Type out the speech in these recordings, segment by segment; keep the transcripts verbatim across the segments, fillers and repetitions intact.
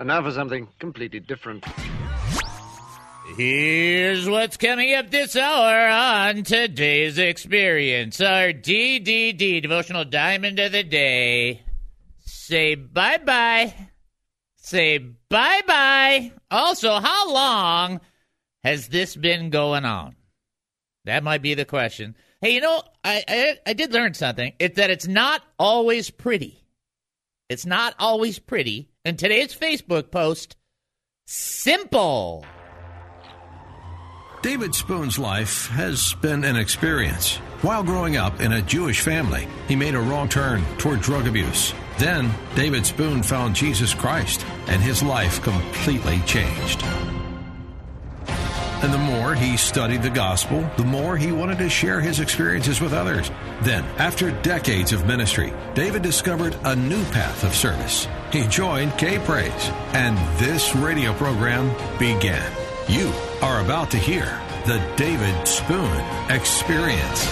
And now for something completely different. Here's what's coming up this hour on today's experience. Our D D D, Devotional Diamond of the Day. Say bye-bye. Say bye-bye. Also, how long has this been going on? That might be the question. Hey, you know, I, I, I did learn something. It's that it's not always pretty. It's not always pretty. And today's Facebook post, simple. David Spoon's life has been an experience. While growing up in a Jewish family, he made a wrong turn toward drug abuse. Then, David Spoon found Jesus Christ, and his life completely changed. And the more he studied the gospel, the more he wanted to share his experiences with others. Then, after decades of ministry, David discovered a new path of service. He joined K-Praise, and this radio program began. You are about to hear the David Spoon Experience.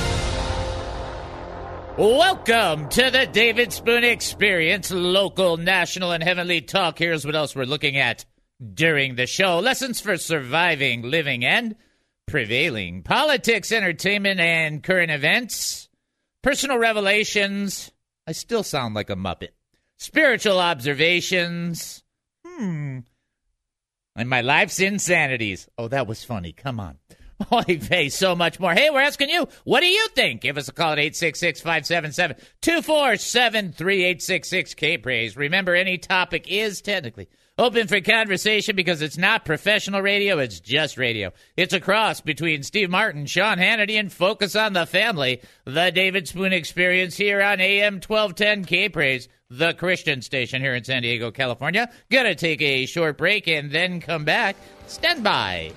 Welcome to the David Spoon Experience, local, national, and heavenly talk. Here's what else we're looking at during the show. Lessons for surviving, living, and prevailing. Politics, entertainment, and current events. Personal revelations. I still sound like a Muppet. Spiritual observations. Hmm. And my life's insanities. Oh, that was funny. Come on. Oh, hey, so much more. Hey, we're asking you, what do you think? Give us a call at eight six six, five seven seven, two four seven three, eight six six, K-Praise. Remember, any topic is technically open for conversation because it's not professional radio, it's just radio. It's a cross between Steve Martin, Sean Hannity, and Focus on the Family. The David Spoon Experience here on A M twelve ten K-Praise, the Christian station here in San Diego, California. Gonna take a short break and then come back. Stand by.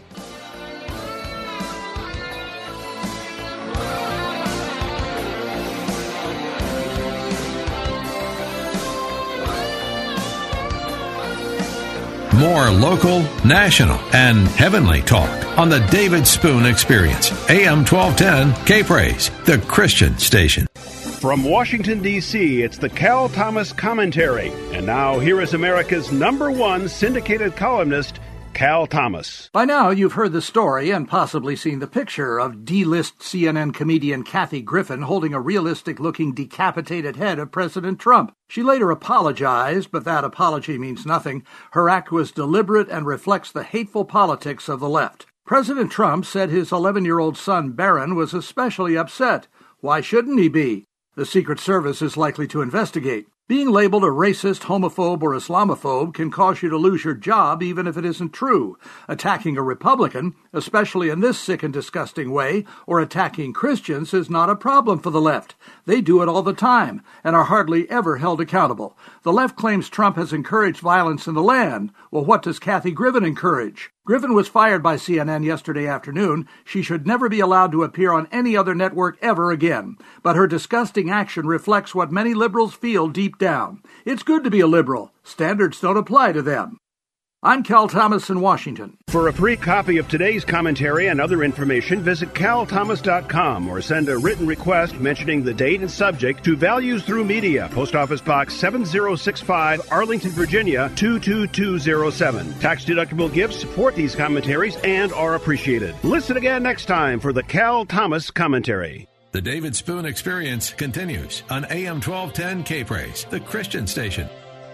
More local, national, and heavenly talk on the David Spoon Experience. A M twelve ten K-Praise, the Christian station. From Washington, D C, it's the Cal Thomas Commentary. And now, here is America's number one syndicated columnist, Cal Thomas. By now, you've heard the story and possibly seen the picture of D-list C N N comedian Kathy Griffin holding a realistic-looking decapitated head of President Trump. She later apologized, but that apology means nothing. Her act was deliberate and reflects the hateful politics of the left. President Trump said his eleven-year-old son, Barron, was especially upset. Why shouldn't he be? The Secret Service is likely to investigate. Being labeled a racist, homophobe, or Islamophobe can cause you to lose your job even if it isn't true. Attacking a Republican, especially in this sick and disgusting way, or attacking Christians is not a problem for the left. They do it all the time and are hardly ever held accountable. The left claims Trump has encouraged violence in the land. Well, what does Kathy Griffin encourage? Griffin was fired by C N N yesterday afternoon. She should never be allowed to appear on any other network ever again. But her disgusting action reflects what many liberals feel deep down. It's good to be a liberal. Standards don't apply to them. I'm Cal Thomas in Washington. For a free copy of today's commentary and other information, visit cal thomas dot com or send a written request mentioning the date and subject to Values Through Media, Post Office Box seven zero six five, Arlington, Virginia two two two zero seven. Tax-deductible gifts support these commentaries and are appreciated. Listen again next time for the Cal Thomas Commentary. The David Spoon Experience continues on A M twelve ten K-Praise, the Christian station.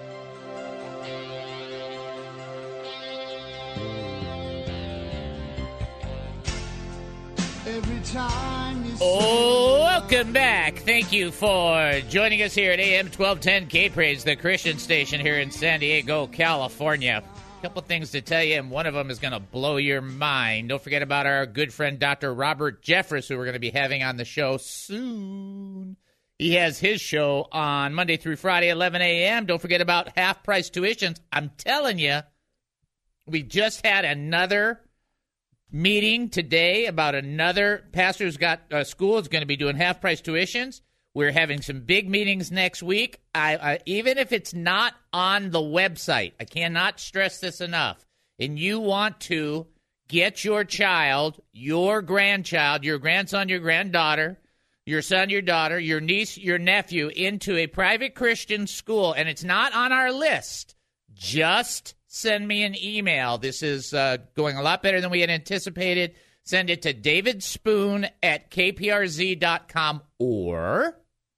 Oh, welcome back. Thank you for joining us here at A M twelve ten K-Praise, the Christian station here in San Diego, California. A couple things to tell you, and one of them is going to blow your mind. Don't forget about our good friend Doctor Robert Jeffress, who we're going to be having on the show soon. He has his show on Monday through Friday, eleven a.m. Don't forget about half-price tuitions. I'm telling you, we just had another meeting today about another pastor who's got a school is going to be doing half-price tuitions. We're having some big meetings next week. I, I, even if it's not on the website, I cannot stress this enough. And you want to get your child, your grandchild, your grandson, your granddaughter, your son, your daughter, your niece, your nephew into a private Christian school, and it's not on our list, just send me an email. This is uh, going a lot better than we had anticipated. Send it to david spoon at k p r z dot com or,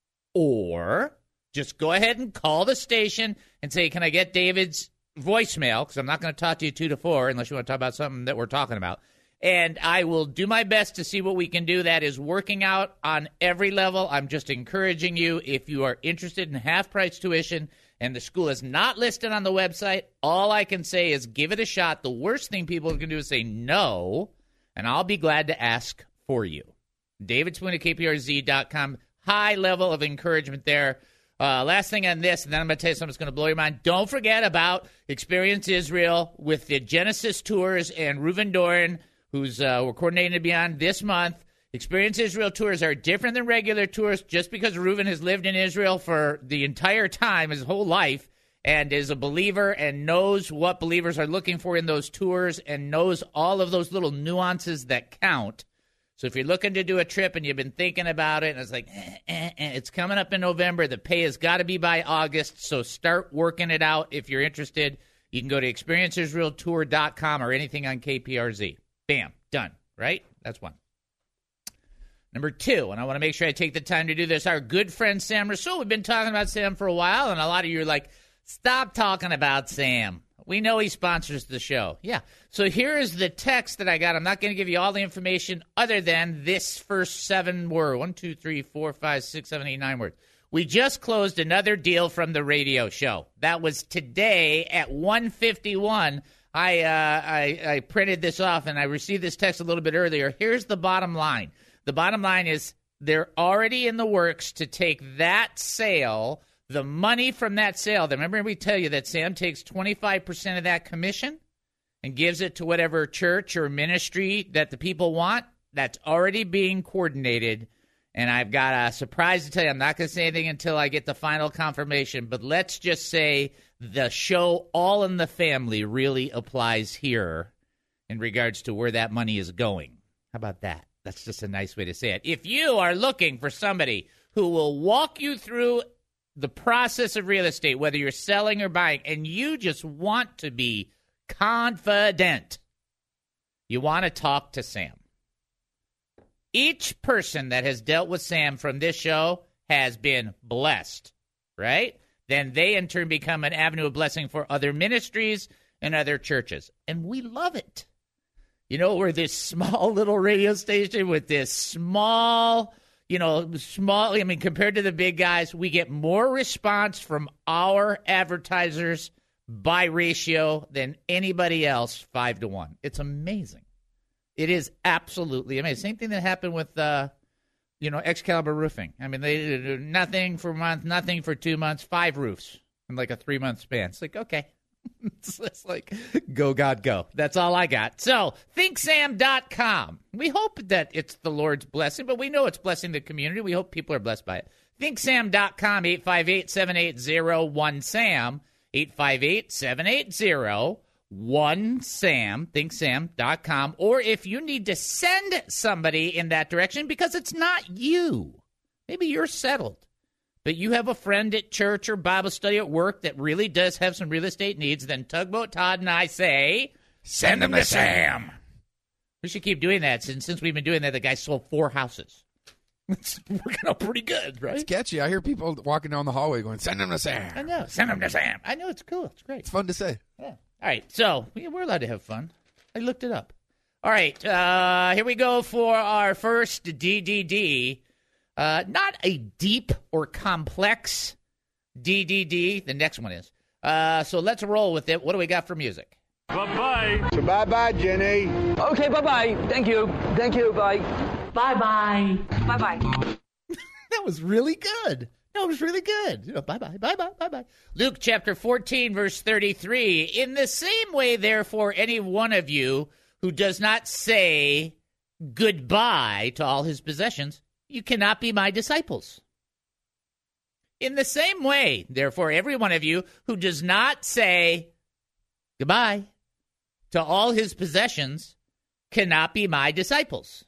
or just go ahead and call the station and say, can I get David's voicemail? Because I'm not going to talk to you two to four unless you want to talk about something that we're talking about. And I will do my best to see what we can do. That is working out on every level. I'm just encouraging you, if you are interested in half-price tuition and the school is not listed on the website, all I can say is give it a shot. The worst thing people can do is say no, and I'll be glad to ask for you. David Spoon at k p r z dot com. High level of encouragement there. Uh, last thing on this, and then I'm going to tell you something that's going to blow your mind. Don't forget about Experience Israel with the Genesis Tours and Reuven Doran, who's uh, we're coordinating to be on this month. Experience Israel tours are different than regular tours just because Reuven has lived in Israel for the entire time, his whole life, and is a believer and knows what believers are looking for in those tours and knows all of those little nuances that count. So if you're looking to do a trip and you've been thinking about it and it's like, eh, eh, eh, it's coming up in November, the pay has got to be by August, so start working it out if you're interested. You can go to experience israel tour dot com or anything on K P R Z. Bam, done, right? That's one. Number two, and I want to make sure I take the time to do this, our good friend Sam Rousseau. We've been talking about Sam for a while, and a lot of you are like, stop talking about Sam. We know he sponsors the show. Yeah. So here is the text that I got. I'm not going to give you all the information other than this first seven word. One, two, three, four, five, six, seven, eight, nine words. We just closed another deal from the radio show. That was today at one fifty-one. I, uh, I I printed this off, and I received this text a little bit earlier. Here's the bottom line. The bottom line is they're already in the works to take that sale, the money from that sale. Remember we tell you that Sam takes twenty-five percent of that commission and gives it to whatever church or ministry that the people want? That's already being coordinated. And I've got a surprise to tell you. I'm not going to say anything until I get the final confirmation. But let's just say the show All in the Family really applies here in regards to where that money is going. How about that? That's just a nice way to say it. If you are looking for somebody who will walk you through the process of real estate, whether you're selling or buying, and you just want to be confident, you want to talk to Sam. Each person that has dealt with Sam from this show has been blessed, right? Then they, in turn, become an avenue of blessing for other ministries and other churches. And we love it. You know, we're this small little radio station with this small, you know, small, I mean, compared to the big guys, we get more response from our advertisers by ratio than anybody else, five to one. It's amazing. It is absolutely amazing. Same thing that happened with, uh, you know, Excalibur Roofing. I mean, they did nothing for a month, nothing for two months, five roofs in like a three-month span. It's like, okay. It's just like, go, God, go. That's all I got. So, think sam dot com. We hope that it's the Lord's blessing, but we know it's blessing the community. We hope people are blessed by it. think sam dot com, eight five eight, seven eight zero, one SAM, eight five eight, seven eight zero, one SAM, think sam dot com. Or if you need to send somebody in that direction because it's not you, maybe you're settled, but you have a friend at church or Bible study at work that really does have some real estate needs, then Tugboat Todd and I say, send them to Sam. We should keep doing that. Since, since we've been doing that, the guy sold four houses. It's working out pretty good, right? It's catchy. I hear people walking down the hallway going, send them to Sam. I know. Send them to Sam. I know. It's cool. It's great. It's fun to say. Yeah. All right. So we're allowed to have fun. I looked it up. All right. Uh, here we go for our first D D D. Uh, not a deep or complex D D D. The next one is. Uh, so let's roll with it. What do we got for music? Bye-bye. So bye-bye, Jenny. Okay, bye-bye. Thank you. Thank you. Bye. Bye-bye. Bye-bye. That was really good. No, it was really good. You know, bye-bye, bye-bye, bye-bye. Luke chapter fourteen, verse thirty-three. In the same way, therefore, any one of you who does not say goodbye to all his possessions, you cannot be my disciples. In the same way, therefore, every one of you who does not say goodbye to all his possessions cannot be my disciples.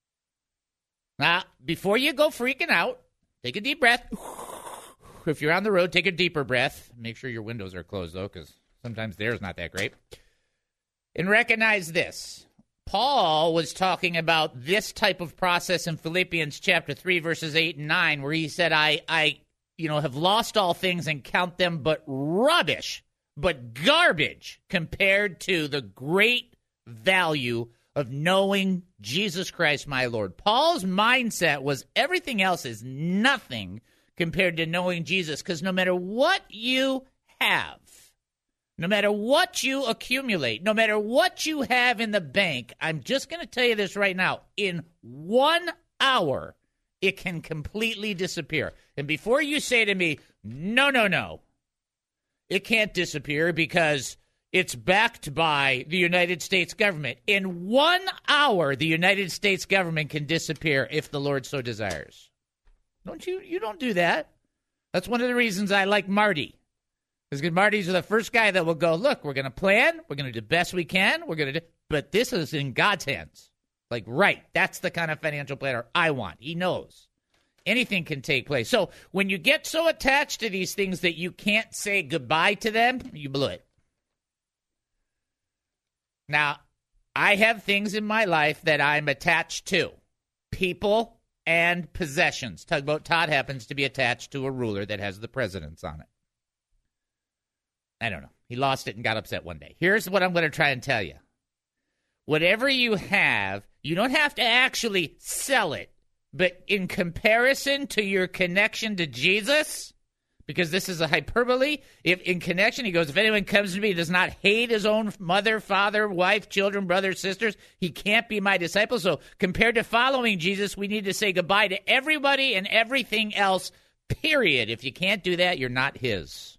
Now, before you go freaking out, take a deep breath. If you're on the road, take a deeper breath. Make sure your windows are closed, though, because Sometimes theirs not that great. And recognize this. Paul was talking about this type of process in Philippians chapter three, verses eight and nine, where he said, I, I, you know, have lost all things and count them but rubbish, but garbage compared to the great value of knowing Jesus Christ, my Lord. Paul's mindset was everything else is nothing compared to knowing Jesus, because no matter what you have, no matter what you accumulate, no matter what you have in the bank, I'm just going to tell you this right now, in one hour, it can completely disappear. And before you say to me, no, no, no, it can't disappear because it's backed by the United States government. In one hour, the United States government can disappear if the Lord so desires. Don't you? You don't do that. That's one of the reasons I like Marty. Because Marty's the first guy that will go, look, we're going to plan. We're going to do the best we can. We're going to do, but this is in God's hands. Like, right, that's the kind of financial planner I want. He knows. Anything can take place. So when you get so attached to these things that you can't say goodbye to them, you blew it. Now, I have things in my life that I'm attached to. People and possessions. Tugboat Todd happens to be attached to a ruler that has the presidents on it. I don't know. He lost it and got upset one day. Here's what I'm going to try and tell you. Whatever you have, you don't have to actually sell it. But in comparison to your connection to Jesus, because this is a hyperbole, if in connection, he goes, if anyone comes to me and does not hate his own mother, father, wife, children, brothers, sisters, he can't be my disciple. So compared to following Jesus, we need to say goodbye to everybody and everything else, period. If you can't do that, you're not his.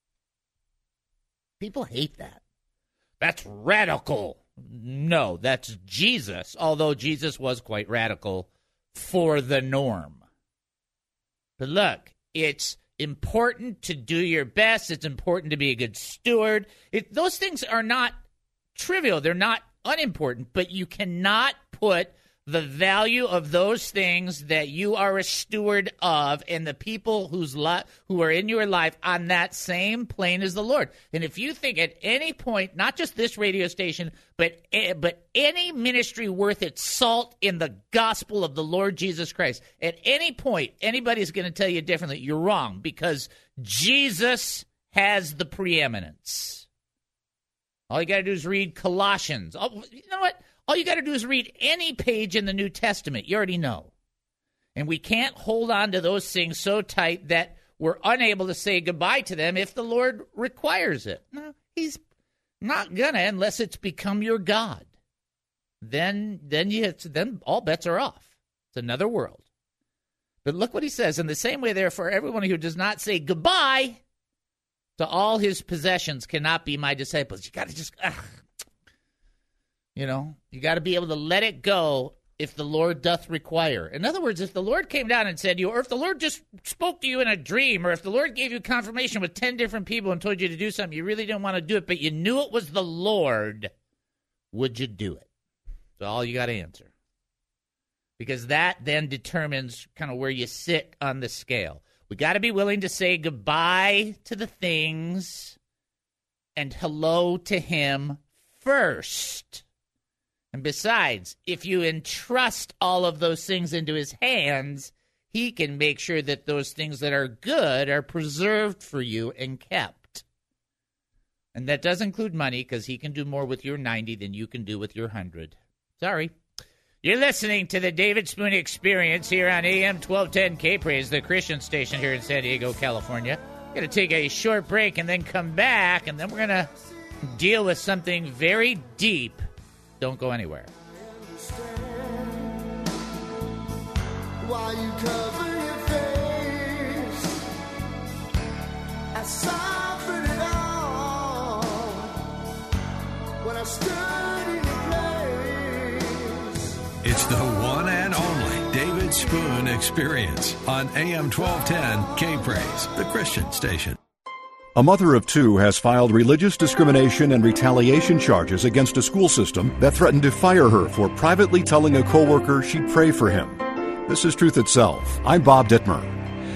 People hate that. That's radical. No, that's Jesus, although Jesus was quite radical for the norm. But look, it's important to do your best. It's important to be a good steward. It, those things are not trivial. They're not unimportant, but you cannot put the value of those things that you are a steward of and the people whose li- who are in your life on that same plane as the Lord. And if you think at any point, not just this radio station, but but any ministry worth its salt in the gospel of the Lord Jesus Christ, at any point anybody's going to tell you differently, you're wrong, because Jesus has the preeminence. All you got to do is read Colossians. Oh, you know what? All you got to do is read any page in the New Testament. You already know. And we can't hold on to those things so tight that we're unable to say goodbye to them if the Lord requires it. No, he's not going to unless it's become your God. Then, then, you, then all bets are off. It's another world. But look what he says. In the same way, therefore, everyone who does not say goodbye to all his possessions cannot be my disciples. You got to just... Ugh. You know, you got to be able to let it go if the Lord doth require. In other words, if the Lord came down and said to you, or if the Lord just spoke to you in a dream, or if the Lord gave you confirmation with ten different people and told you to do something, you really didn't want to do it, but you knew it was the Lord, would you do it? That's all you got to answer. Because that then determines kind of where you sit on the scale. We got to be willing to say goodbye to the things and hello to him first. And besides, if you entrust all of those things into his hands, he can make sure that those things that are good are preserved for you and kept. And that does include money, because he can do more with your ninety than you can do with your one hundred. Sorry. You're listening to the David Spoon Experience here on A M twelve ten K-Praise, the Christian station here in San Diego, California. We're going to take a short break and then come back, and then we're going to deal with something very deep. Don't go anywhere. While you cover your face, I suffered it all when I stood in your place. It's the one and only David Spoon Experience on A M twelve ten K-Praise, the Christian station. A mother of two has filed religious discrimination and retaliation charges against a school system that threatened to fire her for privately telling a coworker she'd pray for him. This is Truth Itself. I'm Bob Dittmer.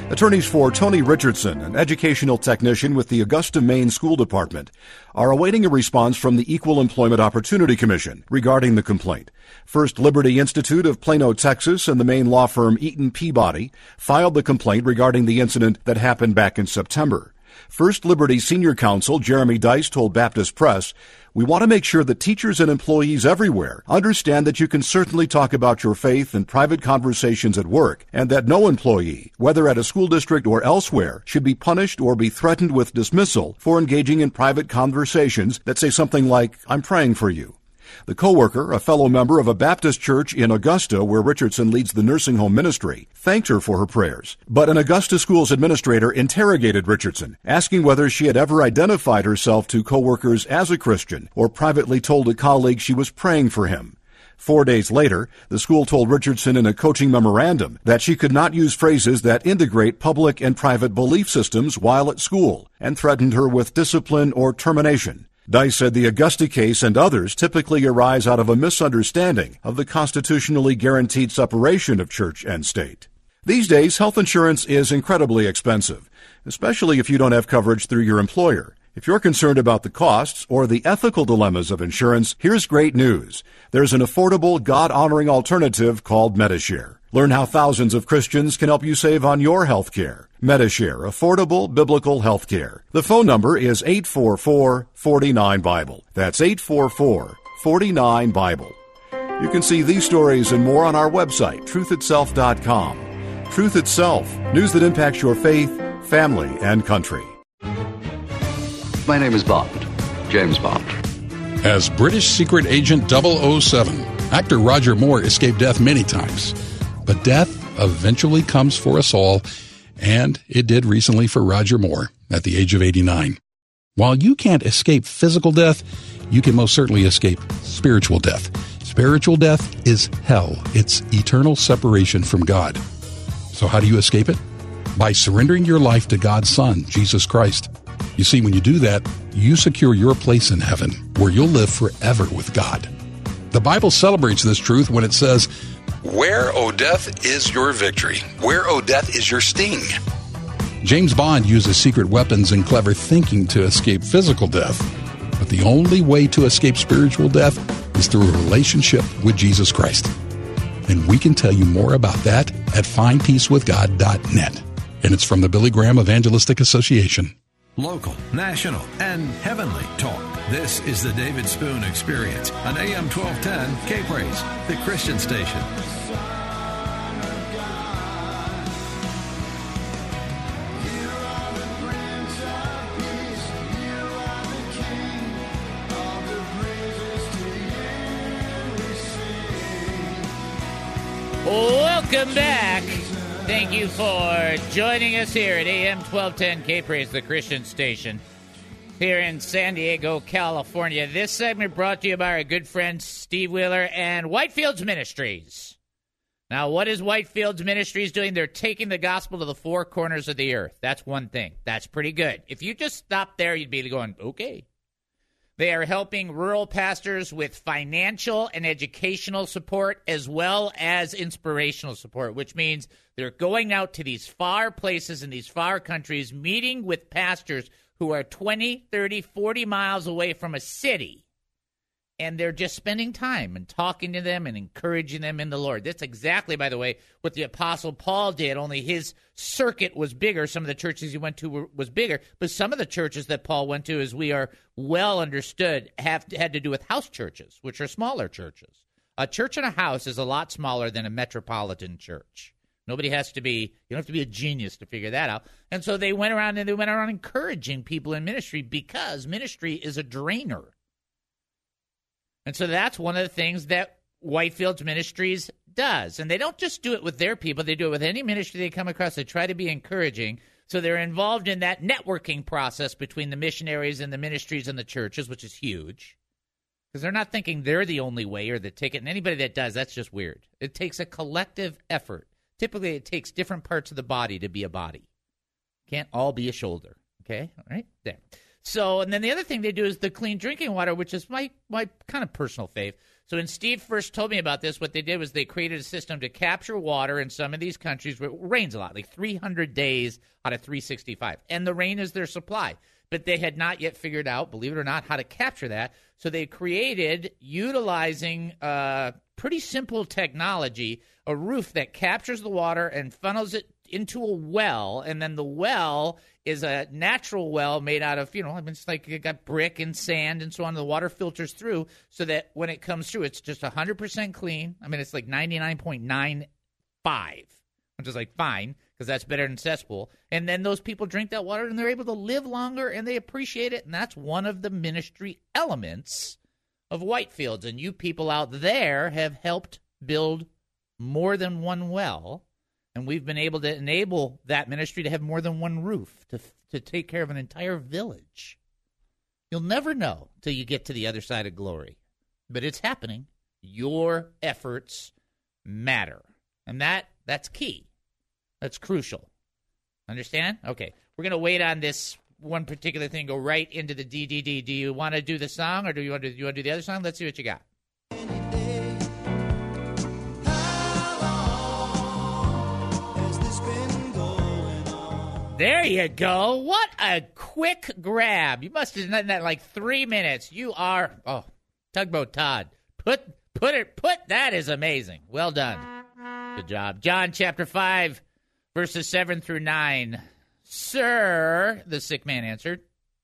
Attorneys for Tony Richardson, an educational technician with the Augusta, Maine School Department, are awaiting a response from the Equal Employment Opportunity Commission regarding the complaint. First Liberty Institute of Plano, Texas, and the Maine law firm Eaton Peabody filed the complaint regarding the incident that happened back in September. First Liberty Senior Counsel Jeremy Dice told Baptist Press, "We want to make sure that teachers and employees everywhere understand that you can certainly talk about your faith in private conversations at work, and that no employee, whether at a school district or elsewhere, should be punished or be threatened with dismissal for engaging in private conversations that say something like, 'I'm praying for you.'" The co-worker, a fellow member of a Baptist church in Augusta where Richardson leads the nursing home ministry, thanked her for her prayers. But an Augusta school's administrator interrogated Richardson, asking whether she had ever identified herself to co-workers as a Christian or privately told a colleague she was praying for him. Four days later, the school told Richardson in a coaching memorandum that she could not use phrases that integrate public and private belief systems while at school, and threatened her with discipline or termination. Dice said the Augusta case and others typically arise out of a misunderstanding of the constitutionally guaranteed separation of church and state. These days, health insurance is incredibly expensive, especially if you don't have coverage through your employer. If you're concerned about the costs or the ethical dilemmas of insurance, here's great news. There's an affordable, God-honoring alternative called Medi-Share. Learn how thousands of Christians can help you save on your health care. Medi-Share, affordable biblical health care. The phone number is eight four four, four nine, Bible. That's eight four four, four nine, Bible. You can see these stories and more on our website, truth itself dot com. Truth Itself, news that impacts your faith, family, and country. My name is Bond, James Bond. As British secret agent double oh seven, actor Roger Moore escaped death many times. But death eventually comes for us all, and it did recently for Roger Moore at the age of eighty-nine. While you can't escape physical death, you can most certainly escape spiritual death. Spiritual death is hell. It's eternal separation from God. So how do you escape it? By surrendering your life to God's Son, Jesus Christ. You see, when you do that, you secure your place in heaven, where you'll live forever with God. The Bible celebrates this truth when it says, "Where, O death, is your victory? Where, O death, is your sting?" James Bond uses secret weapons and clever thinking to escape physical death. But the only way to escape spiritual death is through a relationship with Jesus Christ. And we can tell you more about that at find peace with god dot net. And it's from the Billy Graham Evangelistic Association. Local, national, and heavenly talk. This is the David Spoon Experience on A M twelve ten K-Praise, the Christian station. Welcome back. Thank you for joining us here at A M twelve ten K-Praise, the Christian station, here in San Diego, California. This segment brought to you by our good friend Steve Wheeler and Whitefields Ministries. Now, what is Whitefields Ministries doing? They're taking the gospel to the four corners of the earth. That's one thing. That's pretty good. If you just stopped there, you'd be going, okay. They are helping rural pastors with financial and educational support as well as inspirational support, which means they're going out to these far places in these far countries, meeting with pastors who are twenty, thirty, forty miles away from a city, and they're just spending time and talking to them and encouraging them in the Lord. That's exactly, by the way, what the Apostle Paul did, only his circuit was bigger. Some of the churches he went to were, was bigger, but some of the churches that Paul went to, as we are well understood, have had to do with house churches, which are smaller churches. A church in a house is a lot smaller than a metropolitan church. Nobody has to be, you don't have to be a genius to figure that out. And so they went around and they went around encouraging people in ministry, because ministry is a drainer. And so that's one of the things that Whitefields Ministries does. And they don't just do it with their people. They do it with any ministry they come across. They try to be encouraging. So they're involved in that networking process between the missionaries and the ministries and the churches, which is huge. Because they're not thinking they're the only way or the ticket. And anybody that does, that's just weird. It takes a collective effort. Typically, it takes different parts of the body to be a body. Can't all be a shoulder. Okay? All right? There. So, and then the other thing they do is the clean drinking water, which is my, my kind of personal fave. So when Steve first told me about this, what they did was they created a system to capture water in some of these countries where it rains a lot, like three hundred days out of three sixty-five. And the rain is their supply. But they had not yet figured out, believe it or not, how to capture that. So they created, utilizing uh, pretty simple technology, a roof that captures the water and funnels it into a well, and then the well is a natural well made out of, you know, I mean, it's like it got brick and sand and so on. The water filters through so that when it comes through, it's just one hundred percent clean. I mean, it's like ninety-nine point nine five, which is like fine because that's better than cesspool. And then those people drink that water and they're able to live longer and they appreciate it. And that's one of the ministry elements of Whitefields. And you people out there have helped build more than one well. And we've been able to enable that ministry to have more than one roof to to take care of an entire village. You'll never know till you get to the other side of glory. But it's happening. Your efforts matter. And that that's key. That's crucial. Understand? Okay. We're going to wait on this one particular thing, go right into the D D D. Do you want to do the song or do you want to do, you want to do the other song? Let's see what you got. There you go. What a quick grab. You must have done that in like three minutes. You are, oh, Tugboat Todd. Put put it, put, that is amazing. Well done. Good job. John chapter five, verses seven through nine. Sir, the sick man answered,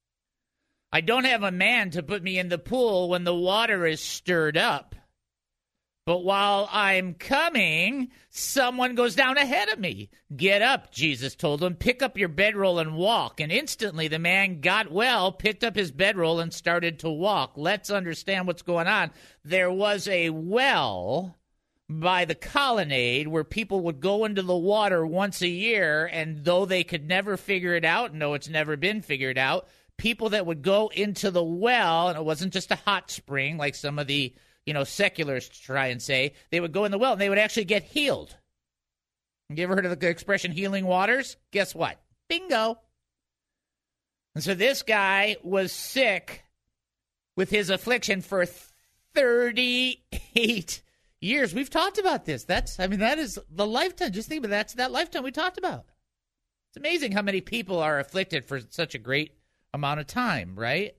I don't have a man to put me in the pool when the water is stirred up. But while I'm coming, someone goes down ahead of me. Get up, Jesus told him. Pick up your bedroll and walk. And instantly the man got well, picked up his bedroll, and started to walk. Let's understand what's going on. There was a well by the colonnade where people would go into the water once a year, and though they could never figure it out, no, it's never been figured out, people that would go into the well, and it wasn't just a hot spring like some of the you know, secularists try and say, they would go in the well and they would actually get healed. You ever heard of the expression healing waters? Guess what? Bingo. And so this guy was sick with his affliction for thirty-eight years. We've talked about this. That's, I mean, that is the lifetime. Just think about that. That's that lifetime we talked about. It's amazing how many people are afflicted for such a great amount of time, right?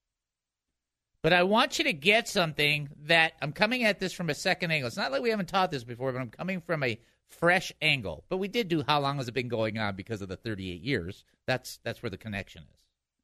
But I want you to get something that I'm coming at this from a second angle. It's not like we haven't taught this before, but I'm coming from a fresh angle. But we did do how long has it been going on because of the thirty-eight years. That's that's where the connection is.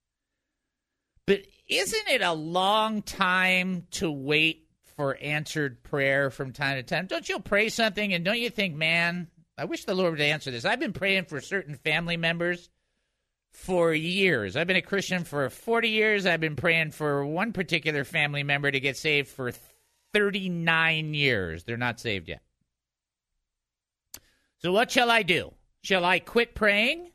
But isn't it a long time to wait for answered prayer from time to time? Don't you pray something and don't you think, man, I wish the Lord would answer this. I've been praying for certain family members for years. I've been a Christian for forty years. I've been praying for one particular family member to get saved for thirty-nine years. They're not saved yet. So what shall I do? Shall I quit praying?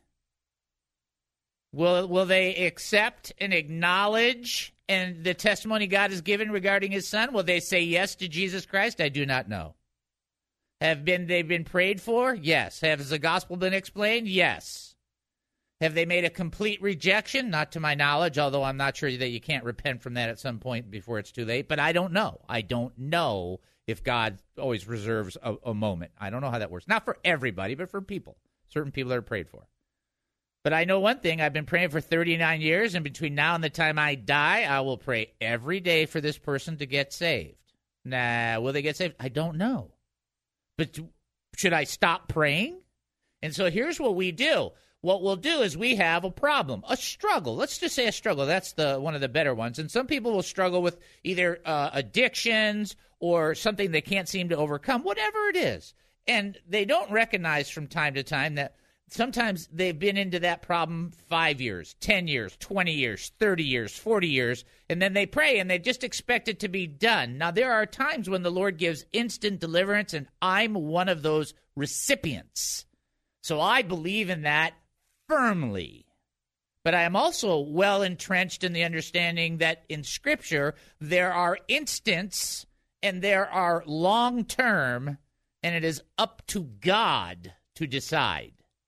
Will will they accept and acknowledge and the testimony God has given regarding his son? Will they say yes to Jesus Christ? I do not know. Have been they been prayed for? Yes. Has the gospel been explained? Yes. Have they made a complete rejection? Not to my knowledge, although I'm not sure that you can't repent from that at some point before it's too late. But I don't know. I don't know if God always reserves a, a moment. I don't know how that works. Not for everybody, but for people. Certain people that are prayed for. But I know one thing. I've been praying for thirty-nine years, and between now and the time I die, I will pray every day for this person to get saved. Nah, will they get saved? I don't know. But should I stop praying? And so here's what we do. What we'll do is we have a problem, a struggle. Let's just say a struggle. That's the one of the better ones. And some people will struggle with either uh, addictions or something they can't seem to overcome, whatever it is. And they don't recognize from time to time that sometimes they've been into that problem five years, ten years, twenty years, thirty years, forty years, and then they pray and they just expect it to be done. Now, there are times when the Lord gives instant deliverance, and I'm one of those recipients. So I believe in that firmly. But I am also well entrenched in the understanding that in Scripture there are instants and there are long-term, and it is up to God to decide.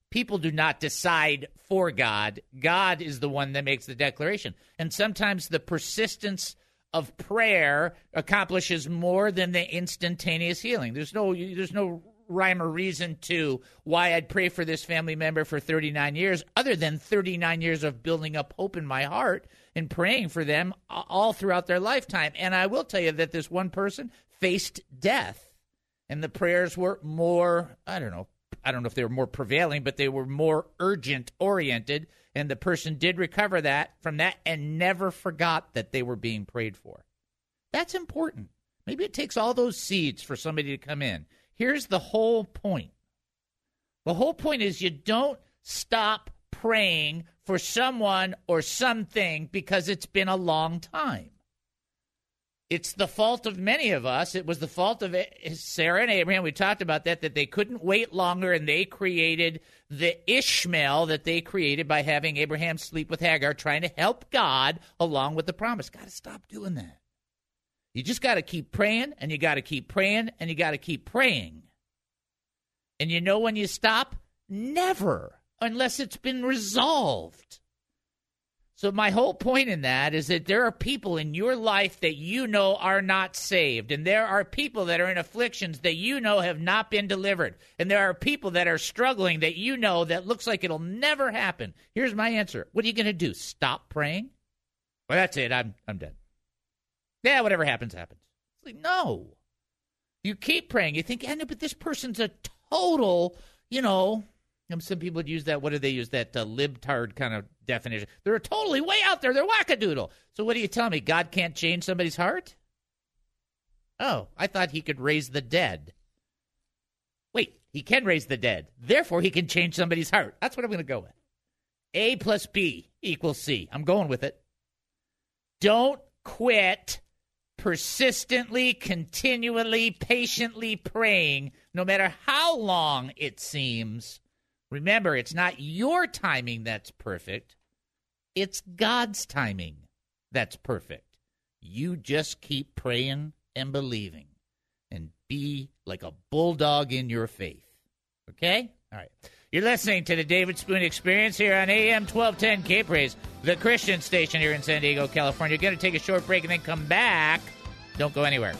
People do not decide for God. God is the one that makes the declaration. And sometimes the persistence of prayer accomplishes more than the instantaneous healing. There's no there's no rhyme or reason to why I'd pray for this family member for thirty-nine years, other than thirty-nine years of building up hope in my heart and praying for them all throughout their lifetime. And I will tell you that this one person faced death, and the prayers were more, I don't know, I don't know if they were more prevailing, but they were more urgent-oriented, and the person did recover that from that and never forgot that they were being prayed for. That's important. Maybe it takes all those seeds for somebody to come in. Here's the whole point. The whole point is you don't stop praying for someone or something because it's been a long time. It's the fault of many of us. It was the fault of Sarah and Abraham. We talked about that, that they couldn't wait longer, and they created the Ishmael that they created by having Abraham sleep with Hagar, trying to help God along with the promise. Got to stop doing that. You just got to keep praying, and you got to keep praying, and you got to keep praying. And you know when you stop? Never, unless it's been resolved. So my whole point in that is that there are people in your life that you know are not saved. And there are people that are in afflictions that you know have not been delivered. And there are people that are struggling that you know that looks like it'll never happen. Here's my answer. What are you going to do? Stop praying? Well, that's it. I'm I'm done. Yeah, whatever happens, happens. It's like, no. You keep praying. You think, yeah, no, but this person's a total, you know, some people would use that, what do they use, that uh, libtard kind of definition. They're totally way out there. They're wackadoodle. So what do you tell me? God can't change somebody's heart? Oh, I thought he could raise the dead. Wait, he can raise the dead. Therefore, he can change somebody's heart. That's what I'm going to go with. A plus B equals C. I'm going with it. Don't quit persistently, continually, patiently praying, no matter how long it seems. Remember, it's not your timing that's perfect. It's God's timing that's perfect. You just keep praying and believing and be like a bulldog in your faith. Okay? All right. You're listening to the David Spoon Experience here on A M twelve ten K-Praise, the Christian station here in San Diego, California. You're going to take a short break and then come back. Don't go anywhere.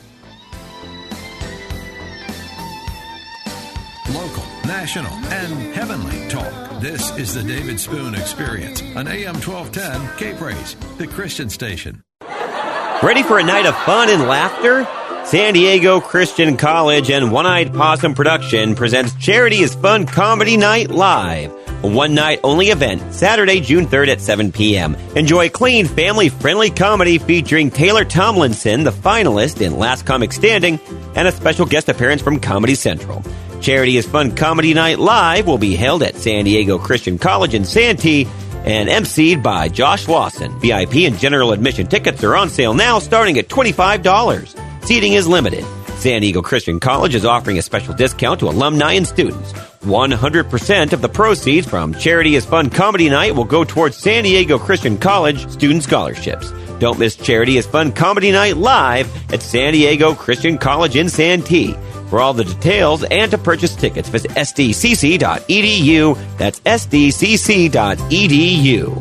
Local, national, and heavenly talk. This is the David Spoon Experience on A M twelve ten K-Praise, the Christian station. Ready for a night of fun and laughter? San Diego Christian College and One-Eyed Possum Production presents Charity is Fun Comedy Night Live, a one-night-only event, Saturday, June third at seven p.m. Enjoy clean, family-friendly comedy featuring Taylor Tomlinson, the finalist in Last Comic Standing, and a special guest appearance from Comedy Central. Charity is Fun Comedy Night Live will be held at San Diego Christian College in Santee and emceed by Josh Lawson. V I P and general admission tickets are on sale now, starting at twenty-five dollars. Seating is limited. San Diego Christian College is offering a special discount to alumni and students. one hundred percent of the proceeds from Charity is Fun Comedy Night will go towards San Diego Christian College student scholarships. Don't miss Charity is Fun Comedy Night live at San Diego Christian College in Santee. For all the details and to purchase tickets, visit S D C C dot E D U. That's S D C C dot E D U.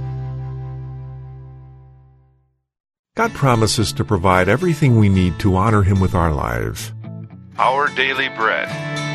God promises to provide everything we need to honor Him with our lives. Our Daily Bread.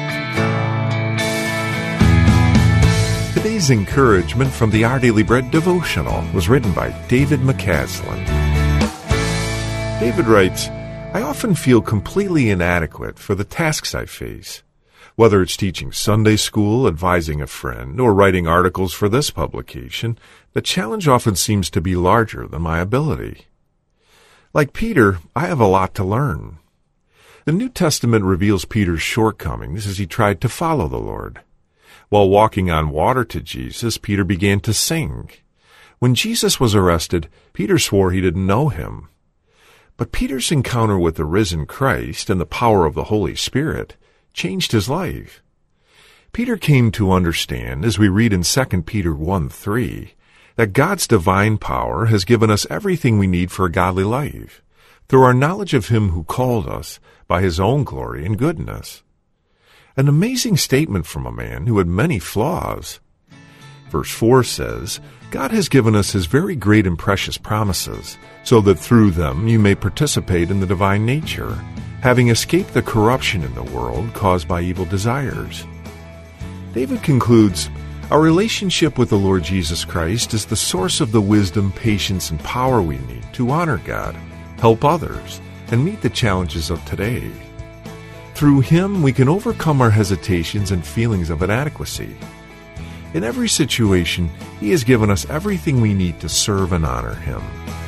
Today's encouragement from the Our Daily Bread devotional was written by David McCaslin. David writes, I often feel completely inadequate for the tasks I face. Whether it's teaching Sunday school, advising a friend, or writing articles for this publication, the challenge often seems to be larger than my ability. Like Peter, I have a lot to learn. The New Testament reveals Peter's shortcomings as he tried to follow the Lord. While walking on water to Jesus, Peter began to sink. When Jesus was arrested, Peter swore he didn't know him. But Peter's encounter with the risen Christ and the power of the Holy Spirit changed his life. Peter came to understand, as we read in Second Peter one three, that God's divine power has given us everything we need for a godly life, through our knowledge of Him who called us by His own glory and goodness. An amazing statement from a man who had many flaws. Verse four says, God has given us his very great and precious promises, so that through them you may participate in the divine nature, having escaped the corruption in the world caused by evil desires. David concludes, our relationship with the Lord Jesus Christ is the source of the wisdom, patience, and power we need to honor God, help others, and meet the challenges of today. Through him, we can overcome our hesitations and feelings of inadequacy. In every situation, he has given us everything we need to serve and honor him.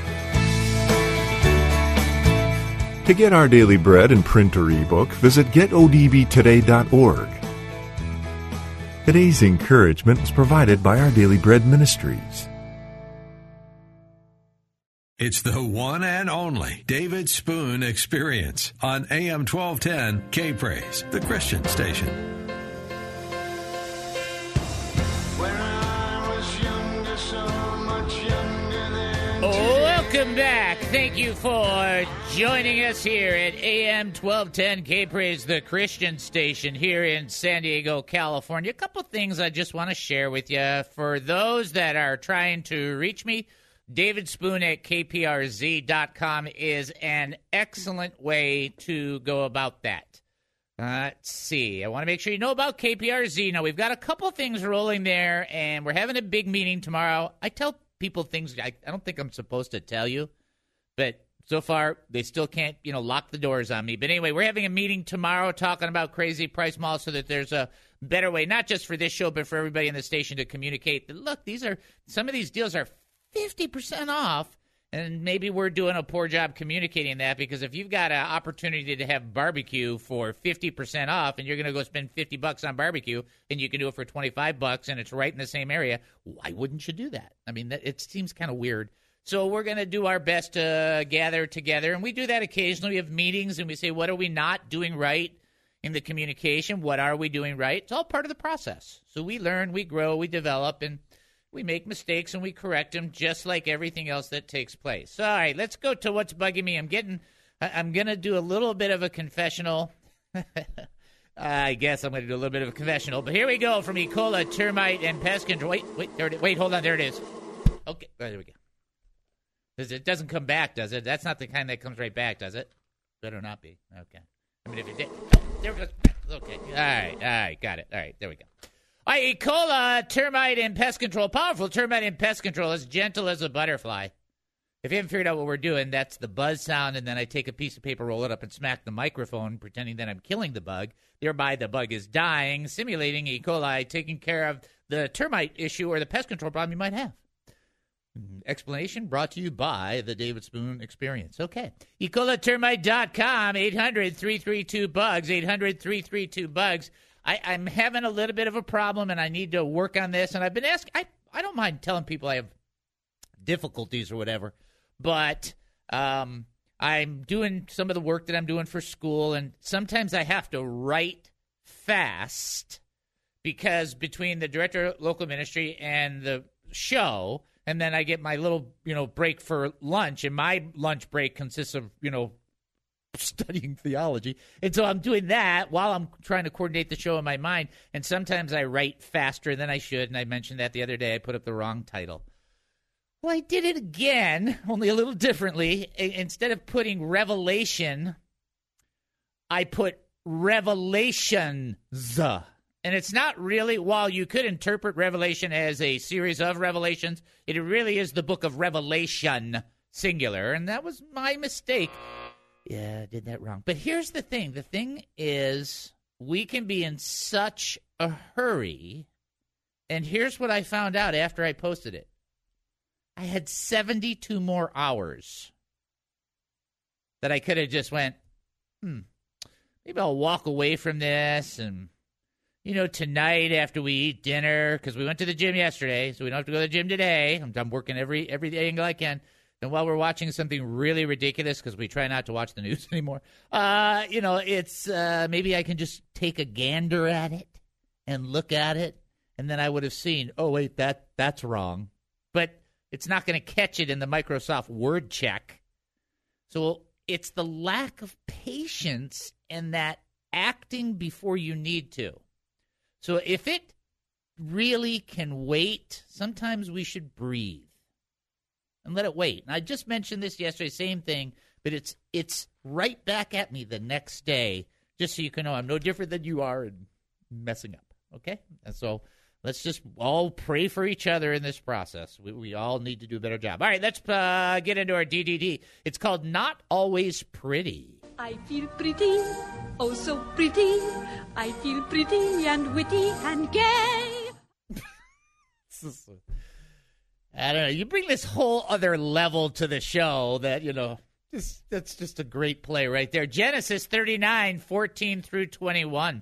To get Our Daily Bread in print or ebook, visit get o d b today dot org. Today's encouragement was provided by Our Daily Bread Ministries. It's the one and only David Spoon Experience on A M twelve ten K-Praise, the Christian station. Welcome back. Thank you for joining us here at A M twelve ten K-Praise, the Christian station here in San Diego, California. A couple things I just want to share with you. For those that are trying to reach me, David Spoon at K P R Z dot com is an excellent way to go about that. Uh, let's see. I want to make sure you know about K P R Z. Now, we've got a couple things rolling there, and we're having a big meeting tomorrow. I tell people things I, I don't think I'm supposed to tell you, but so far they still can't, you know, lock the doors on me. But anyway, we're having a meeting tomorrow talking about Crazy Price Mall so that there's a better way, not just for this show, but for everybody in the station to communicate that, look, these are some of these deals are fifty percent off, and maybe we're doing a poor job communicating that, because if you've got an opportunity to have barbecue for fifty percent off and you're going to go spend fifty bucks on barbecue and you can do it for twenty-five bucks and it's right in the same area, why wouldn't you do that? I mean, that, it seems kind of weird. So we're going to do our best to gather together, and we do that occasionally. We have meetings and we say, what are we not doing right in the communication? What are we doing right? It's all part of the process. So we learn, we grow, we develop, and we make mistakes and we correct them, just like everything else that takes place. All right, let's go to what's bugging me. I'm getting, I'm going to do a little bit of a confessional. I guess I'm going to do a little bit of a confessional. But here we go from E. coli, termite, and pest control. Wait, wait, there it is. Wait, hold on. There it is. Okay, there we go. It doesn't come back, does it? That's not the kind that comes right back, does it? Better not be. Okay. I mean, if it did. Oh, there it goes. Okay. All right. All right. Got it. All right. There we go. All right, E. coli, termite, and pest control. Powerful termite and pest control, as gentle as a butterfly. If you haven't figured out what we're doing, that's the buzz sound, and then I take a piece of paper, roll it up, and smack the microphone, pretending that I'm killing the bug. Thereby, the bug is dying, simulating E. coli, taking care of the termite issue or the pest control problem you might have. Explanation brought to you by the David Spoon Experience. Okay. E coli termite dot com, eight hundred, three three two, bugs, eight hundred, three three two, bugs. I, I'm having a little bit of a problem, and I need to work on this. And I've been asking, I, I don't mind telling people I have difficulties or whatever, but um, I'm doing some of the work that I'm doing for school, and sometimes I have to write fast because between the director of local ministry and the show, and then I get my little, you know, break for lunch, and my lunch break consists of, you know, studying theology. And so I'm doing that while I'm trying to coordinate the show in my mind. And sometimes I write faster than I should. And I mentioned that the other day. I put up the wrong title. Well, I did it again, only a little differently. Instead of putting Revelation, I put Revelations. And it's not really, while you could interpret Revelation as a series of revelations, it really is the book of Revelation, singular. And that was my mistake. Yeah, I did that wrong. But here's the thing. The thing is, we can be in such a hurry. And here's what I found out after I posted it. I had seventy-two more hours that I could have just went, hmm, maybe I'll walk away from this. And, you know, tonight after we eat dinner, because we went to the gym yesterday, so we don't have to go to the gym today. I'm, I'm working every, every angle I can. And while we're watching something really ridiculous, because we try not to watch the news anymore, uh, you know, it's uh, maybe I can just take a gander at it and look at it, and then I would have seen, oh, wait, that that's wrong. But it's not going to catch it in the Microsoft Word check. So it's the lack of patience and that acting before you need to. So if it really can wait, sometimes we should breathe and let it wait. And I just mentioned this yesterday, same thing, but it's it's right back at me the next day, just so you can know I'm no different than you are in messing up, okay? And so let's just all pray for each other in this process. We, we all need to do a better job. All right, let's uh, get into our D D D. It's called Not Always Pretty. I feel pretty, oh so pretty. I feel pretty and witty and gay. I don't know. You bring this whole other level to the show that, you know, just, that's just a great play right there. Genesis thirty-nine, fourteen through twenty-one.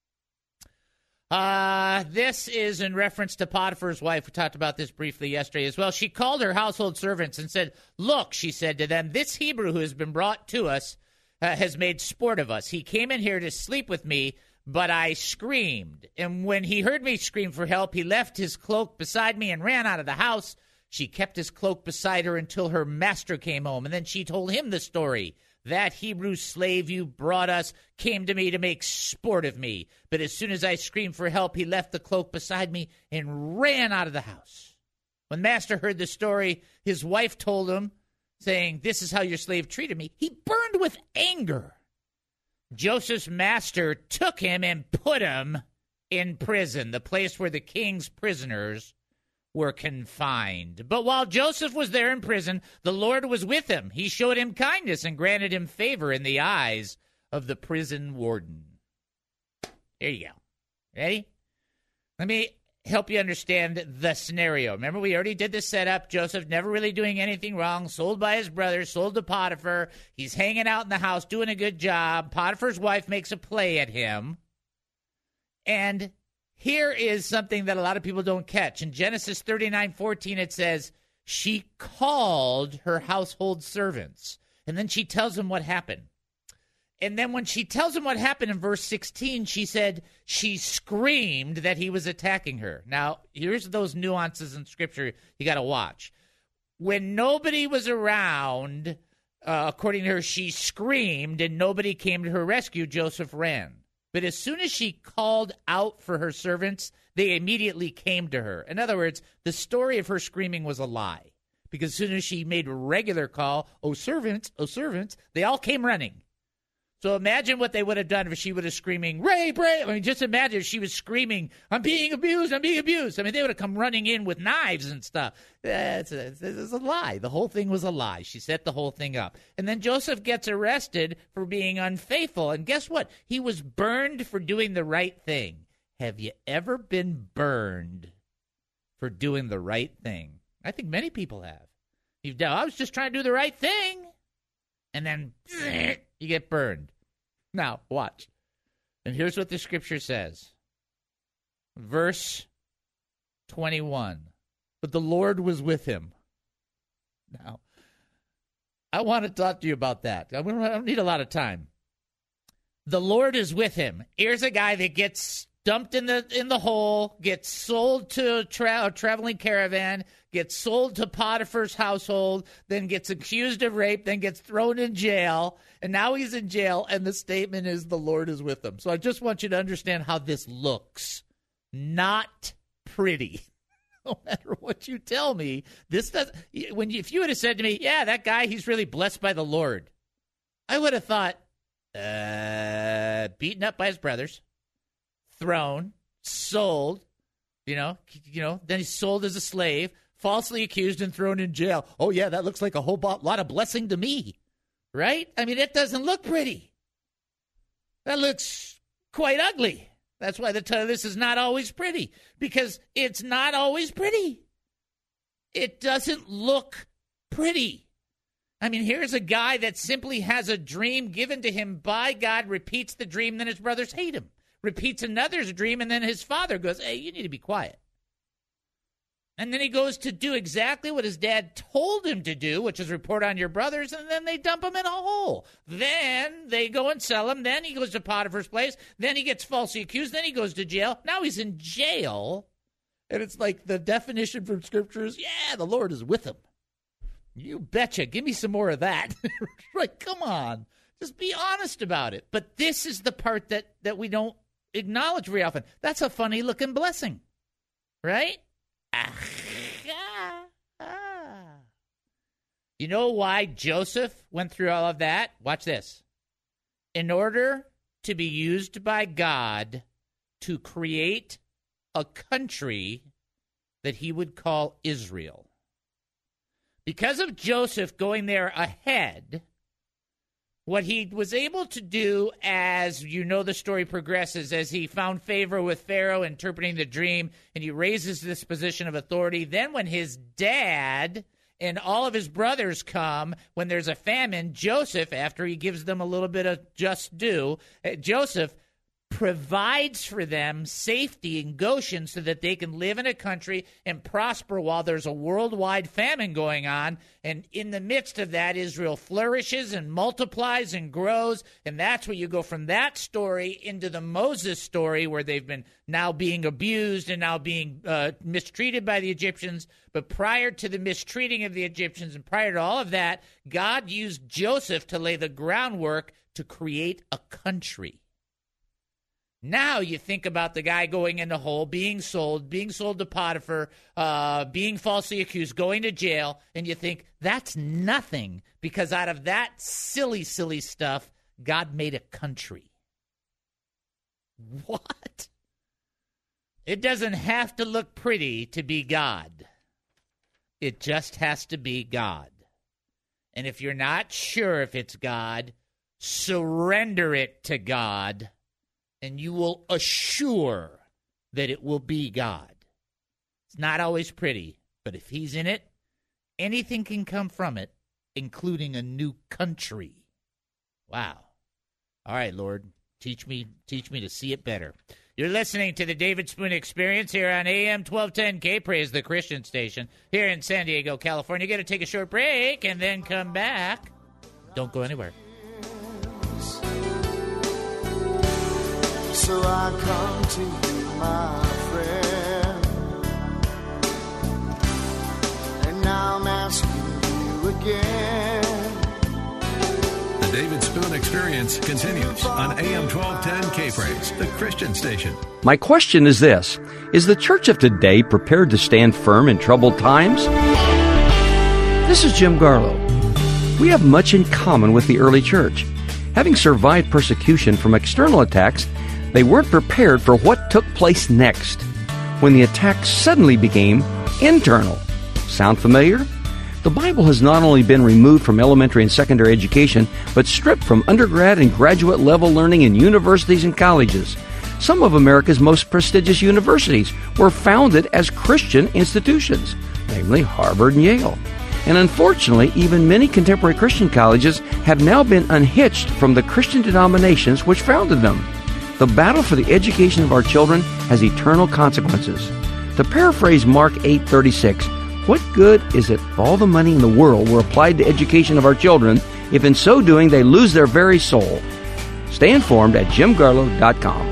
Uh, this is in reference to Potiphar's wife. We talked about this briefly yesterday as well. She called her household servants and said, "Look," she said to them, "this Hebrew who has been brought to us uh, has made sport of us. He came in here to sleep with me, but I screamed. And when he heard me scream for help, he left his cloak beside me and ran out of the house. She kept his cloak beside her until her master came home, and then she told him the story. That Hebrew slave you brought us came to me to make sport of me. But as soon as I screamed for help, he left the cloak beside me and ran out of the house." When master heard the story, his wife told him, saying, "This is how your slave treated me." He burned with anger. Joseph's master took him and put him in prison, the place where the king's prisoners were confined. But while Joseph was there in prison, the Lord was with him. He showed him kindness and granted him favor in the eyes of the prison warden. There you go. Ready? Let me help you understand the scenario. Remember, we already did the setup. Joseph never really doing anything wrong, sold by his brother, sold to Potiphar. He's hanging out in the house, doing a good job. Potiphar's wife makes a play at him. And here is something that a lot of people don't catch. In Genesis thirty-nine fourteen, it says, she called her household servants. And then she tells them what happened. And then when she tells him what happened in verse sixteen, she said she screamed that he was attacking her. Now, here's those nuances in Scripture you got to watch. When nobody was around, uh, according to her, she screamed and nobody came to her rescue. Joseph ran. But as soon as she called out for her servants, they immediately came to her. In other words, the story of her screaming was a lie. Because as soon as she made a regular call, "Oh, servants, oh, servants," they all came running. So imagine what they would have done if she would have screaming, "Ray, Ray!" I mean, just imagine if she was screaming, "I'm being abused, I'm being abused." I mean, they would have come running in with knives and stuff. It's a, it's a lie. The whole thing was a lie. She set the whole thing up. And then Joseph gets arrested for being unfaithful. And guess what? He was burned for doing the right thing. Have you ever been burned for doing the right thing? I think many people have. You've done, I was just trying to do the right thing. And then you get burned. Now, watch. And here's what the Scripture says. Verse twenty-one. But the Lord was with him. Now, I want to talk to you about that. I don't need a lot of time. The Lord is with him. Here's a guy that gets dumped in the in the hole, gets sold to a, tra- a traveling caravan, gets sold to Potiphar's household, then gets accused of rape, then gets thrown in jail, and now he's in jail, and the statement is the Lord is with him. So I just want you to understand how this looks. Not pretty. No matter what you tell me, this does. When you, if you would have said to me, "Yeah, that guy, he's really blessed by the Lord," I would have thought, uh, beaten up by his brothers, thrown, sold, you know, you know, then he's sold as a slave, falsely accused and thrown in jail. Oh, yeah, that looks like a whole lot of blessing to me, right? I mean, it doesn't look pretty. That looks quite ugly. That's why the title of this is Not Always Pretty, because it's not always pretty. It doesn't look pretty. I mean, here's a guy that simply has a dream given to him by God, repeats the dream, then his brothers hate him. Repeats another's dream, and then his father goes, "Hey, you need to be quiet." And then he goes to do exactly what his dad told him to do, which is report on your brothers, and then they dump him in a hole. Then they go and sell him. Then he goes to Potiphar's place. Then he gets falsely accused. Then he goes to jail. Now he's in jail. And it's like the definition from Scripture is, yeah, the Lord is with him. You betcha. Give me some more of that. Like, come on. Just be honest about it. But this is the part that, that we don't acknowledge very often. That's a funny-looking blessing, right? Ah, ah, ah. You know why Joseph went through all of that? Watch this. In order to be used by God to create a country that he would call Israel. Because of Joseph going there ahead, what he was able to do, as you know the story progresses, as he found favor with Pharaoh interpreting the dream, and he raises this position of authority, then when his dad and all of his brothers come, when there's a famine, Joseph, after he gives them a little bit of just due, Joseph provides for them safety in Goshen so that they can live in a country and prosper while there's a worldwide famine going on. And in the midst of that, Israel flourishes and multiplies and grows. And that's where you go from that story into the Moses story, where they've been now being abused and now being uh, mistreated by the Egyptians. But prior to the mistreating of the Egyptians and prior to all of that, God used Joseph to lay the groundwork to create a country. Now you think about the guy going in the hole, being sold, being sold to Potiphar, uh, being falsely accused, going to jail, and you think that's nothing, because out of that silly, silly stuff, God made a country. What? It doesn't have to look pretty to be God. It just has to be God. And if you're not sure if it's God, surrender it to God, and you will assure that it will be God. It's not always pretty, but if he's in it, anything can come from it, including a new country. Wow. All right, Lord, teach me, teach me to see it better. You're listening to the David Spoon Experience here on A M twelve ten K Praise, the Christian station, here in San Diego, California. You're going to take a short break and then come back. Don't go anywhere. So I come to you, my friend, and now I'm asking you again. The David Spoon Experience continues on A M twelve ten K Praise, the Christian station. My question is this: is the church of today prepared to stand firm in troubled times? This is Jim Garlow. We have much in common with the early church. Having survived persecution from external attacks, they weren't prepared for what took place next, when the attack suddenly became internal. Sound familiar? The Bible has not only been removed from elementary and secondary education, but stripped from undergrad and graduate level learning in universities and colleges. Some of America's most prestigious universities were founded as Christian institutions, namely Harvard and Yale. And unfortunately, even many contemporary Christian colleges have now been unhitched from the Christian denominations which founded them. The battle for the education of our children has eternal consequences. To paraphrase Mark eight thirty-six, what good is it if all the money in the world were applied to education of our children if in so doing they lose their very soul? Stay informed at jim garlow dot com.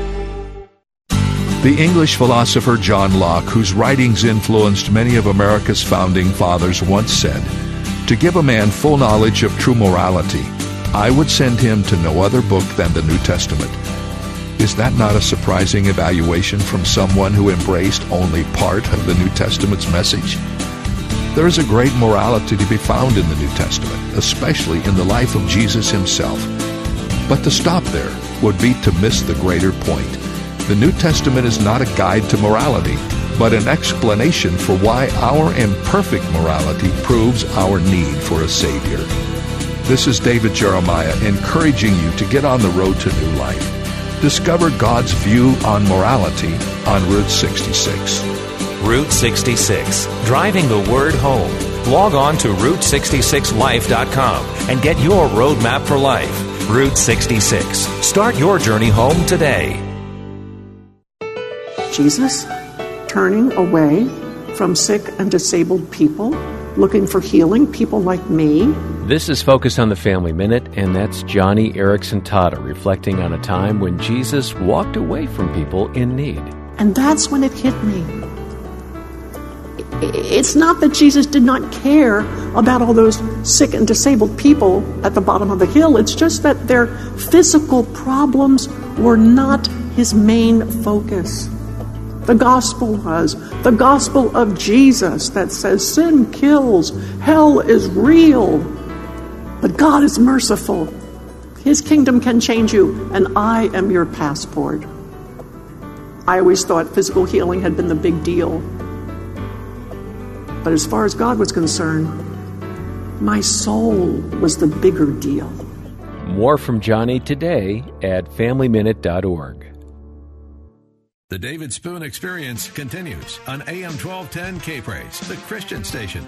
The English philosopher John Locke, whose writings influenced many of America's founding fathers, once said, "To give a man full knowledge of true morality, I would send him to no other book than the New Testament." Is that not a surprising evaluation from someone who embraced only part of the New Testament's message? There is a great morality to be found in the New Testament, especially in the life of Jesus himself. But to stop there would be to miss the greater point. The New Testament is not a guide to morality, but an explanation for why our imperfect morality proves our need for a Savior. This is David Jeremiah encouraging you to get on the road to new life. Discover God's view on morality on Route sixty-six. Route sixty-six, driving the word home. Log on to route sixty-six life dot com and get your roadmap for life. Route sixty-six. Start your journey home today. Jesus turning away from sick and disabled people, looking for healing, people like me. This is Focus on the Family Minute, and that's Johnny Erickson Tada reflecting on a time when Jesus walked away from people in need. And that's when it hit me. It's not that Jesus did not care about all those sick and disabled people at the bottom of the hill. It's just that their physical problems were not his main focus. The gospel was the gospel of Jesus that says sin kills, hell is real, but God is merciful. His kingdom can change you, and I am your passport. I always thought physical healing had been the big deal. But as far as God was concerned, my soul was the bigger deal. More from Johnny today at family minute dot org. The David Spoon Experience continues on A M twelve ten K-Praise, the Christian station.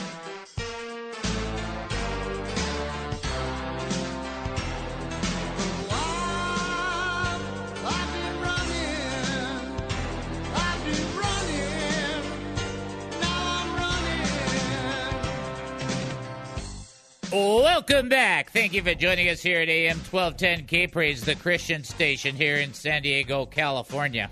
Welcome back. Thank you for joining us here at A M twelve ten K-Praise, the Christian station here in San Diego, California.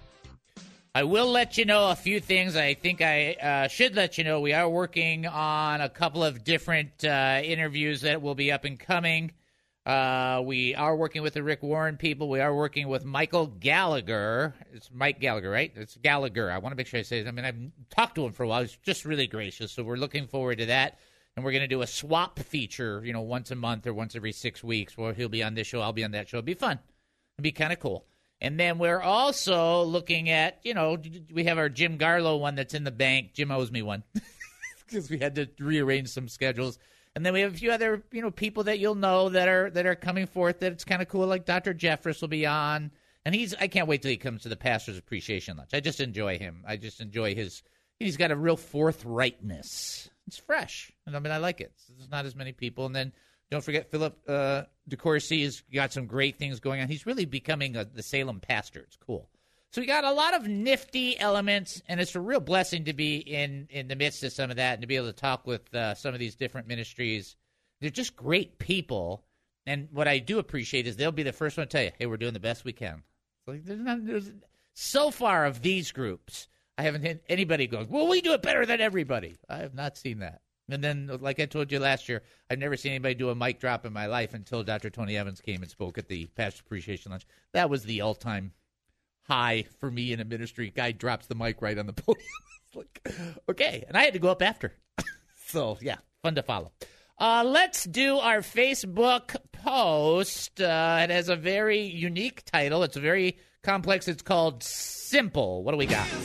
I will let you know a few things. I think I uh, should let you know we are working on a couple of different uh, interviews that will be up and coming. Uh, we are working with the Rick Warren people. We are working with Michael Gallagher. It's Mike Gallagher, right? It's Gallagher. I want to make sure I say it. I mean, I've talked to him for a while. He's just really gracious, so we're looking forward to that. And we're going to do a swap feature, you know, once a month or once every six weeks where he'll be on this show, I'll be on that show. It'll be fun. It'll be kind of cool. And then we're also looking at, you know, we have our Jim Garlow one that's in the bank. Jim owes me one because we had to rearrange some schedules. And then we have a few other, you know, people that you'll know that are that are coming forth that it's kind of cool, like Doctor Jeffress will be on. And he's, I can't wait till he comes to the Pastor's Appreciation Lunch. I just enjoy him. I just enjoy his, he's got a real forthrightness. It's fresh. And I mean, I like it. There's not as many people. And then don't forget, Philip uh, DeCourcy has got some great things going on. He's really becoming a, the Salem pastor. It's cool. So we got a lot of nifty elements, and it's a real blessing to be in, in the midst of some of that and to be able to talk with uh, some of these different ministries. They're just great people. And what I do appreciate is they'll be the first one to tell you, hey, we're doing the best we can. So, there's not, there's, so far of these groups, I haven't had anybody go, well, we do it better than everybody. I have not seen that. And then, like I told you last year, I've never seen anybody do a mic drop in my life until Doctor Tony Evans came and spoke at the Pastor Appreciation Lunch. That was the all-time high for me in a ministry. Guy drops the mic right on the podium. It's like, okay. And I had to go up after. So, yeah, fun to follow. Uh, let's do our Facebook post. Uh, it has a very unique title. It's very complex. It's called Simple. What do we got?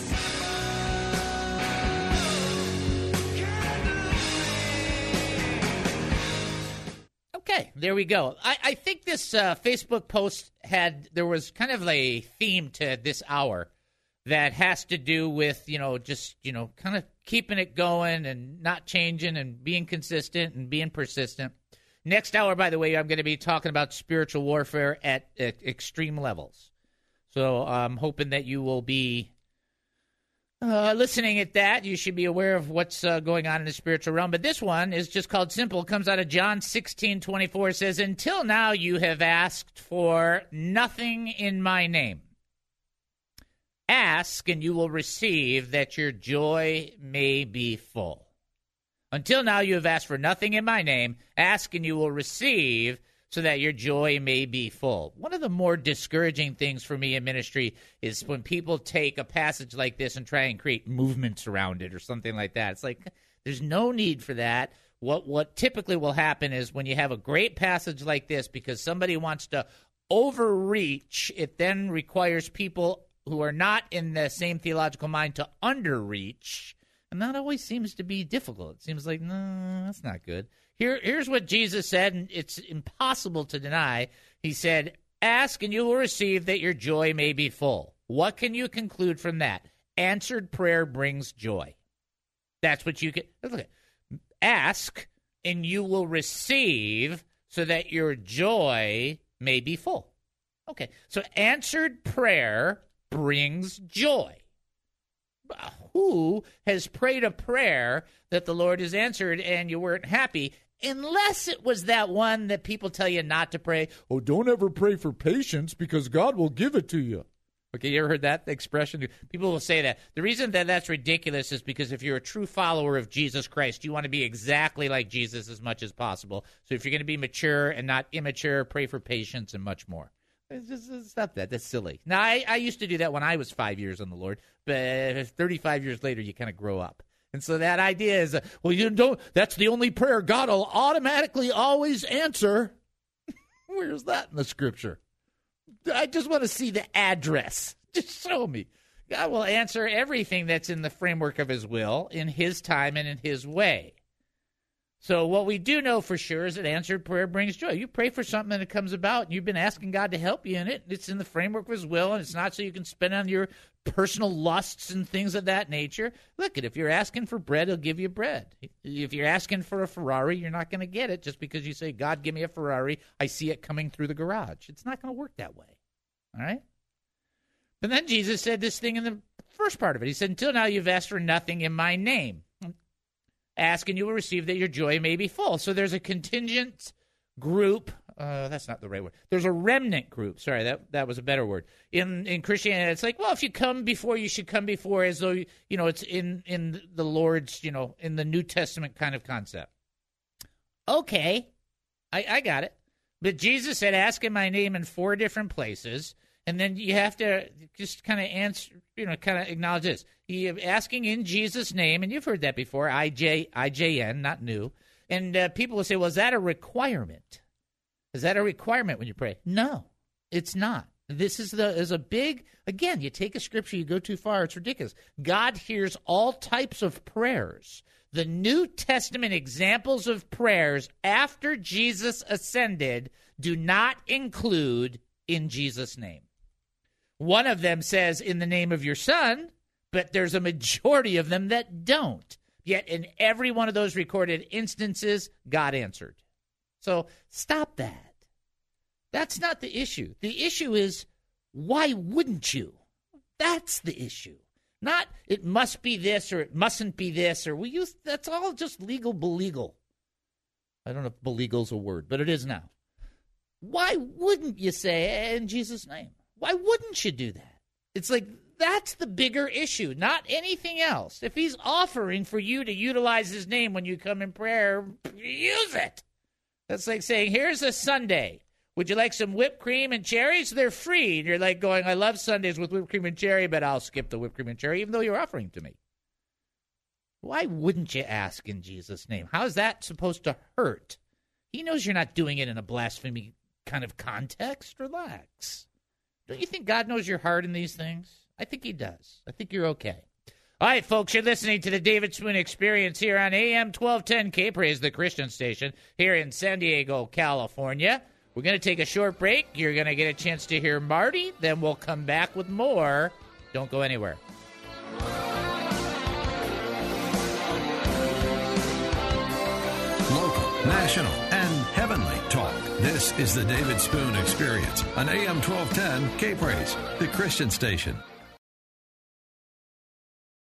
Okay, there we go. I, I think this uh, Facebook post had, there was kind of a theme to this hour that has to do with, you know, just, you know, kind of keeping it going and not changing and being consistent and being persistent. Next hour, by the way, I'm going to be talking about spiritual warfare at, at extreme levels. So I'm hoping that you will be Uh, listening at that. You should be aware of what's uh, going on in the spiritual realm. But this one is just called Simple. It comes out of John sixteen twenty-four. It says, until now you have asked for nothing in my name. Ask and you will receive that your joy may be full. Until now you have asked for nothing in my name. Ask and you will receive so that your joy may be full. One of the more discouraging things for me in ministry is when people take a passage like this and try and create movements around it or something like that. It's like, there's no need for that. What what typically will happen is when you have a great passage like this, because somebody wants to overreach, it then requires people who are not in the same theological mind to underreach. And that always seems to be difficult. It seems like, no, that's not good. Here, here's what Jesus said, and it's impossible to deny. He said, ask and you will receive that your joy may be full. What can you conclude from that? Answered prayer brings joy. That's what you can. Look, ask and you will receive so that your joy may be full. Okay, so answered prayer brings joy. Who has prayed a prayer that the Lord has answered and you weren't happy? Unless it was that one that people tell you not to pray. Oh, don't ever pray for patience because God will give it to you. Okay, you ever heard that expression? People will say that. The reason that that's ridiculous is because if you're a true follower of Jesus Christ, you want to be exactly like Jesus as much as possible. So if you're going to be mature and not immature, pray for patience and much more. It's just, it's stop that. That's silly. Now, I, I used to do that when I was five years on the Lord, but thirty-five years later, you kind of grow up. And so that idea is, uh, well, you don't, that's the only prayer God will automatically always answer. Where's that in the scripture? I just want to see the address. Just show me. God will answer everything that's in the framework of his will, in his time and in his way. So what we do know for sure is that answered prayer brings joy. You pray for something and it comes about, and you've been asking God to help you in it. It's in the framework of his will, and it's not so you can spend on your personal lusts and things of that nature. Look, if you're asking for bread, he'll give you bread. If you're asking for a Ferrari, you're not going to get it just because you say, God, give me a Ferrari. I see it coming through the garage. It's not going to work that way. All right? But then Jesus said this thing in the first part of it. He said, until now you've asked for nothing in my name. Ask and you will receive that your joy may be full. So there's a contingent group. Uh, that's not the right word. There's a remnant group. Sorry, that that was a better word. In in Christianity, it's like, well, if you come before, you should come before as though, you know, it's in, in the Lord's, you know, in the New Testament kind of concept. Okay, I, I got it. But Jesus said, ask in my name in four different places. And then you have to just kind of answer, you know, kind of acknowledge this. You're asking in Jesus' name, and you've heard that before, I J N, not new. And uh, people will say, well, is that a requirement? Is that a requirement when you pray? No, it's not. This is the is a big, again, you take a scripture, you go too far, it's ridiculous. God hears all types of prayers. The New Testament examples of prayers after Jesus ascended do not include in Jesus' name. One of them says, in the name of your Son, but there's a majority of them that don't. Yet in every one of those recorded instances, God answered. So stop that. That's not the issue. The issue is, why wouldn't you? That's the issue. Not, it must be this or it mustn't be this, or we use, that's all just legal belegal. I don't know if belegal's a word, but it is now. Why wouldn't you say in Jesus' name? Why wouldn't you do that? It's like, that's the bigger issue, not anything else. If he's offering for you to utilize his name when you come in prayer, use it. That's like saying, here's a sundae. Would you like some whipped cream and cherries? They're free. And you're like going, I love sundaes with whipped cream and cherry, but I'll skip the whipped cream and cherry, even though you're offering to me. Why wouldn't you ask in Jesus' name? How is that supposed to hurt? He knows you're not doing it in a blasphemy kind of context. Relax. Don't you think God knows your heart in these things? I think he does. I think you're okay. All right, folks, you're listening to the David Spoon Experience here on A M twelve ten K Praise, the Christian station, here in San Diego, California. We're going to take a short break. You're going to get a chance to hear Marty. Then we'll come back with more. Don't go anywhere. Local, national, and heavenly talk. This is the David Spoon Experience on A M twelve ten K Praise, the Christian station.